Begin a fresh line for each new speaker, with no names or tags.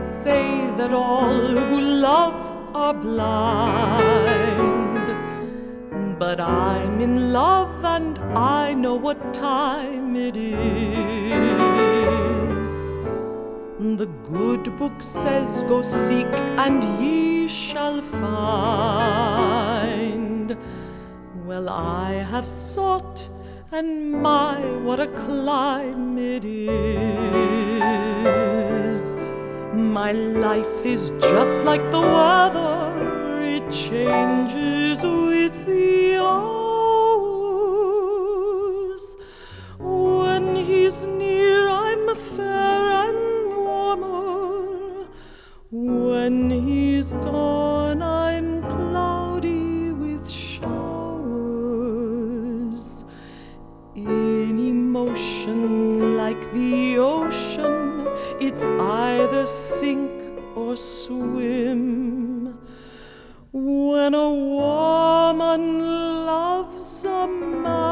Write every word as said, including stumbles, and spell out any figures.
might say that all who love are blind, but I'm in love and I know what time it is. The good book says, go seek and ye shall find. Well, I have sought, and my, what a climb it is. My life is just like the weather, it changes with the hours. When he's near, I'm fair and warmer. When he's gone, I'm cloudy with showers. In emotion, like the ocean, it's either sink or swim. When a woman loves a man,